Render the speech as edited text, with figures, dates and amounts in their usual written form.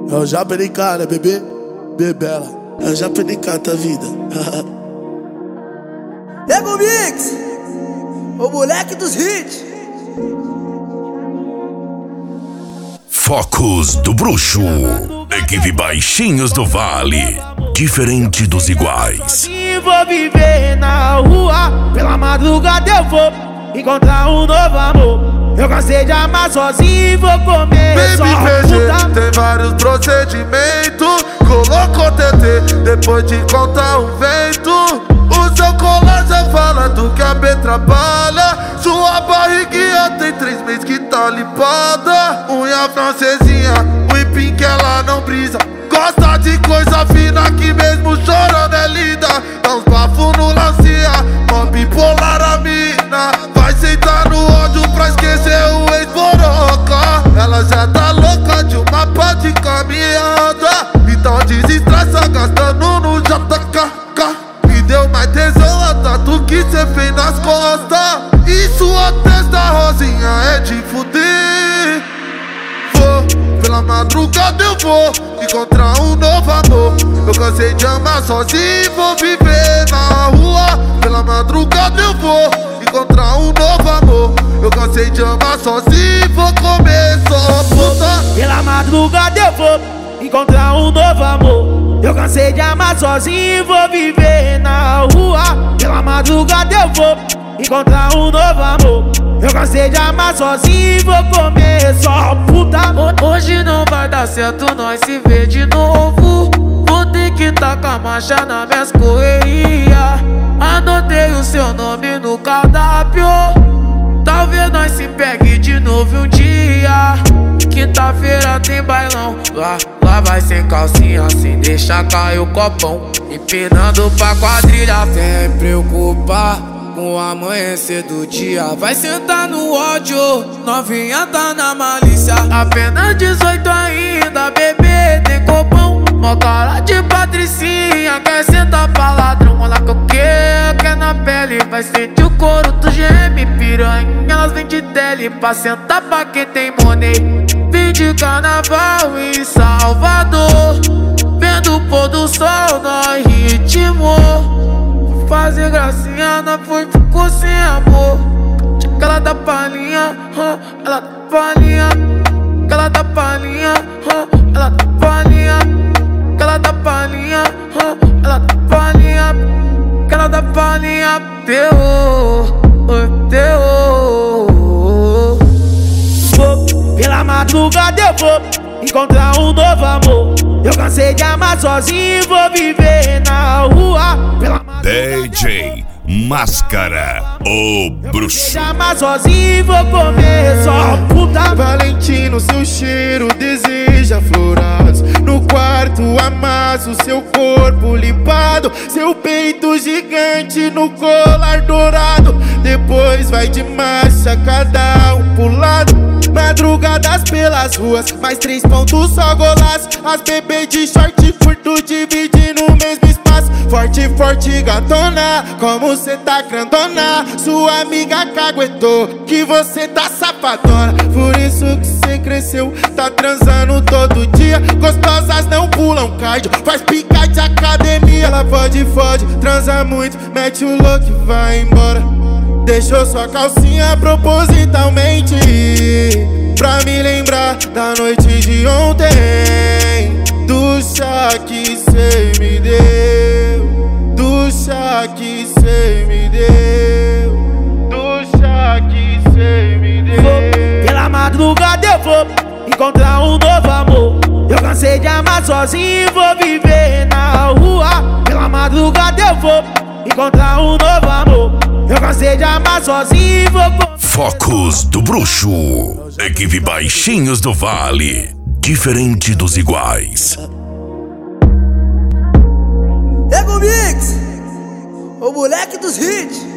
É o Japa de cara, bebê, bebela. É o Japa de canta a vida. Ego Mix, o moleque dos hits. Focos do Bruxo, equipe Baixinhos do Vale, diferente dos iguais. E vou viver na rua, pela madrugada eu vou encontrar um novo amor. Eu cansei de amar sozinho e vou comer Baby só PG, tem vários procedimentos. Colocou TT, depois de contar um vento. O seu colar já fala do que a B trabalha. Sua barriguinha tem 3 meses que tá limpada. Unha francesinha, whipping que ela não brisa. Gosta de coisa fina que mesmo chorando é linda. Dá uns bafos no lancia, mó bipolar a mina. Vai sentar no ódio pra esquecer o ex-boroca. Ela já tá louca de uma pá de caminhada. Então desestressa gastando no JKK. Me deu mais tesão a tatu que cê fez nas costas. E sua testa rosinha é de fuder. Vou, pela madrugada eu vou encontrar um novo amor. Eu cansei de amar sozinho, vou viver na rua. Pela madrugada eu vou encontrar um novo amor. Eu cansei de amar sozinho, vou comer só puta. Pela madrugada eu vou encontrar um novo amor. Eu cansei de amar sozinho e vou viver na rua. Pela madrugada eu vou encontrar um novo amor. Eu cansei de amar sozinho e vou comer só puta. Hoje não vai dar certo nós se ver de novo. Vou ter que tacar a marcha nas minhas correrias. Anotei o seu nome no cardápio. Talvez nós se pegue de novo um dia. Quinta-feira tem bailão. Lá vai sem calcinha, sem deixar cair o copão. Empinando pra quadrilha, sem preocupar com o amanhecer do dia. Vai sentar no ódio, novinha tá na malícia. Apenas 18 ainda, bebê, tem copão. Mó cara de patricinha, quer sentar pra ladrão. Olha que eu quer na pele. Vai sentir o couro do GM, piranha. Elas vêm de tele pra sentar pra quem tem money. Vim de carnaval em Salvador, vendo o pôr do sol no ritmo. Fazer gracinha, não foi, ficou sem amor. Ela dá palhinha, ela dá palhinha. Ela dá palhinha, ela dá palhinha. Ela dá palhinha, ela dá palhinha. Ela dá palhinha, terror, terror. Pela madrugada eu vou encontrar um novo amor. Eu cansei de amar sozinho e vou viver na rua. Pela DJ Máscara, o Bruxo. de amar sozinho e vou comer só puta. Valentino, seu cheiro deseja florados. No quarto amasso seu corpo limpado. Seu peito gigante no colar dourado. Depois vai de marcha, cada um pro lado. Madrugadas pelas ruas, mais 3 pontos só golaço. As bebês de short furto dividindo o mesmo espaço. Forte, forte gatona, como cê tá grandona. Sua amiga caguetou que você tá safadona. Por isso que cê cresceu, tá transando todo dia. Gostosas não pulam cardio, faz pica de academia. Ela fode, transa muito, mete o louco e vai embora. Deixou sua calcinha propositalmente pra me lembrar da noite de ontem. Do chá que cê me deu, do chá que cê me deu, do chá que cê me deu. Pela madrugada eu vou encontrar um novo amor. Eu cansei de amar sozinho e vou viver na rua. Pela madrugada eu vou encontrar um novo amor. Eu cansei de amar sozinho e vou Focos do Bruxo, equipe Baixinhos do Vale, diferente dos iguais. Ego Mix, o moleque dos hits.